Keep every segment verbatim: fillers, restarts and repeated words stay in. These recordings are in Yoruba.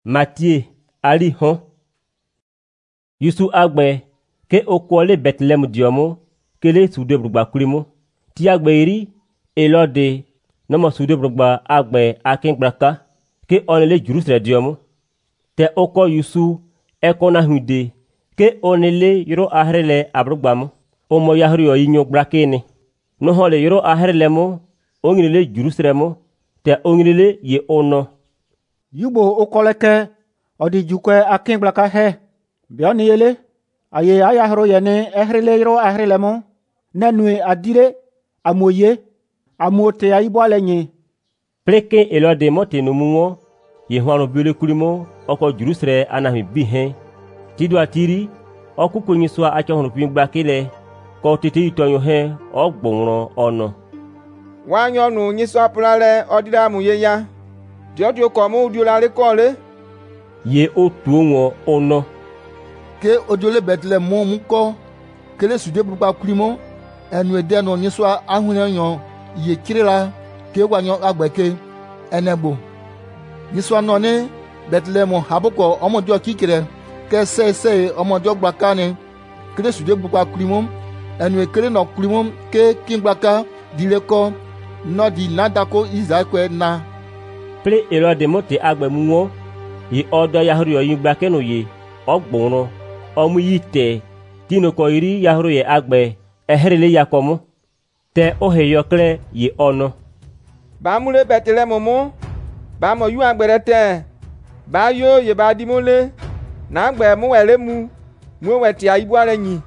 Matthieu ali hon Yusu agbe ke okole Bethlehem diomo kele sude brugba kulimo ti agbe iri elode nomo sude brugba agbe akingbaka ke onele Jerusalem diomo te oko Yusu ekona hunde ke onele yoro ahrele abrugbamo omo yahrio yinyo brakene no hole yoro ahrele mo onile Jerusalem te onile ye ono yubo okoleke odi jukwe akingbaka he bioni yele aye ayahro yene ehrele yoro ahrele mo nenue adire amoye amote aibwale nyi pleke elode mote no muwo ye hwano bele kulimo oko Jerusalem anami bihe tido atiri okuko nyiswa acho hono pingba kele ko tete itonyo he ogbonro ono wanyo nu nyiswa plale odira muye ya Diotio komo udiolare kole ye otuwo ono ke odiole Bethlehem mo muko kele sude brugba kulimo enu ede no nyiswa ahunenyo ye kirila ke wanyo agbeke enegbo nyiswa no ni Bethlehem habuko omojo kikire ke se se omojo gbakane kele sude brugba kulimo enu kele no kulimo ke kingbaka dileko no di nadako Isaakwe na ple elode mote agbe muwo ye odo yahrio yingba keno ye ogbonro omu yite tino ko iri yahro ye agbe ehrele yakomo te oheyokle ye ono ba mule Bethlehem mo ba mo yu agbere te ba yo ye ba dimole na agbe mu wele mu mu weti aibwale nyi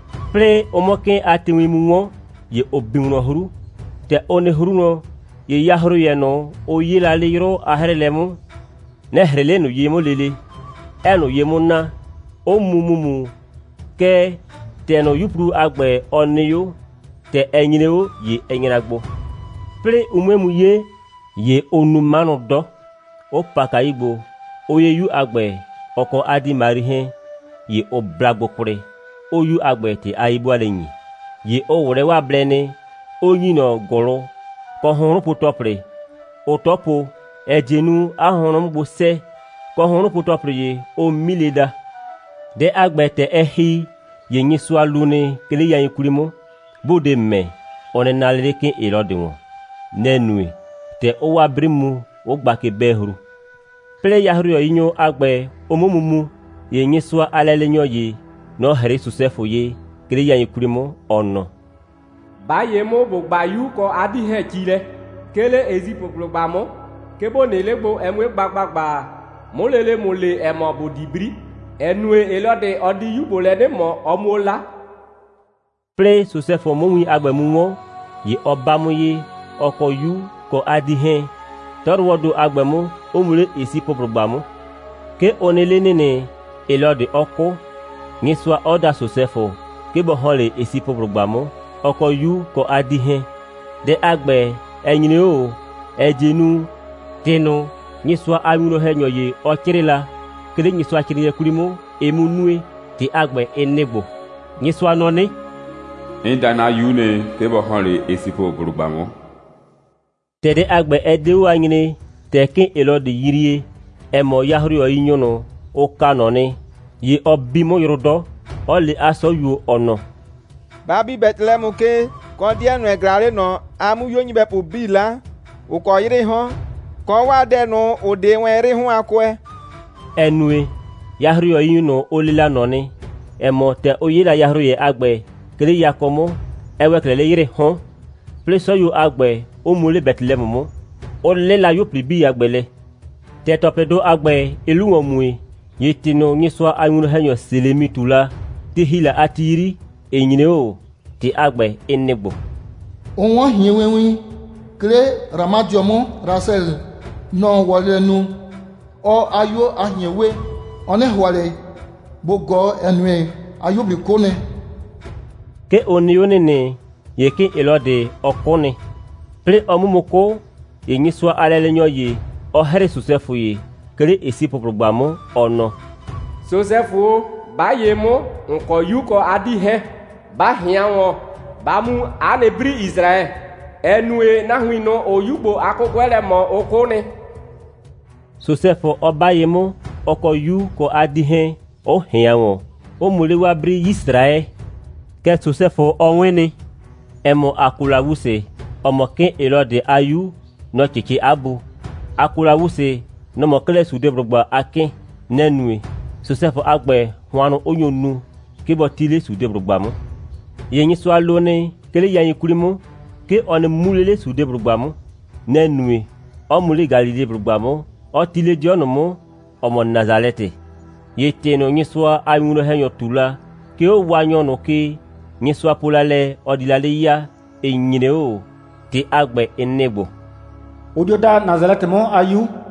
ple omoke atiwi muwo ye obinro huru te one huru no ye yahro ye no o yila le yoro ahrele mo ne hrele no yemo lele eno yemo na o mumumu ke te no yupru agbe oniyo te enyineo ye enyinagbo ple umemu ye ye onumano do o paka igbo o ye yu agbe oko adi marihe ye o blagbo kure o yu agbe te aibu alenyi ye o wore wa blene o yino goro ko honru putopre o topo ejenu ahonum bose ko honru putopre ye o mileda de agbete ehi ye nyiswa lune kele yan kulimo bode me onenalere ke elodwo nenue te o wa brimu o gbake behru ple yahru yinyo agbe omumumu ye nyiswa alelenyo ye no here susefo ye kele yan kulimo ono baye mo bogba yu ko adi he chile kele ezipo blogba mo kebo nelegbo emwe gbagbagba mo lele mo le emo bodibri enue elode odi yu bolede mo omola ple susefo mo wi agbemuwo ye obamu ye oko yu ko adi he torwodo agbemu omule esipo blogba mo ke onele nene elode oko niswa oda susefo kebo hole esipo blogba mo oko yu ko adi he de agbe enyine o ejenu tino nyiswa amino henyo ye okirila kele nyiswa kiriye kulimo emunue ti agbe enegbo nyiswa noni indana yune kebo honle esipo burugbamo tede agbe edewu anyine teke elode yirie emo yahrio yinyono o kanoni ye obimo yorodo ole aso yu ono babi Bethlehem ke ko dienu egrare no amu yonyi be po bila o ko yire ho ko wa de no o de wen ri hu akwe enue yahrio yino olila noni emo te oyila yahrio agbe kele yakomo ewe kele yire ho pleso yu agbe o mule Bethlehem mo o lela yo pribi agbele te topedo agbe elu omue yetino nyiswa ayunu hanyo selemi tula ti hila atiri enyine o ti agbe enegbo onwa hienwewi kle ramadiomo rasel no walenu o ayo ahiewe one hwale bogo enwe ayo bikone ke onione ne yeke elode okone ple omumoko yenyiswa alelenyo ye o here susefu ye kele esipo progbamo ono susefu baye mo nko yuko adi he ba hianwo ba mu anebri Israel enue na huino oyugbo akogwele mo okone Sosefo obayemo oko yu ko adihen o hianwo o mulewa bri Israel ke Joseph onwini emo akulawuse omoke elode ayu no chichi abu akulawuse no mokle sude brogba akin nenue Joseph agbe hwanu onyonu ke botile sude brogba mu yenyi so alone kele yanyi kulimu ke on mulele sude brogba mu nenue o mule Galilée brogba mu o tile diono mu omo Nazareth yete no nyiswa ayuno henyo tula ke o wanyo no ke nyiswa polale odilale ya enyine o ti agbe enegbo Odioda Nazareth mo ayu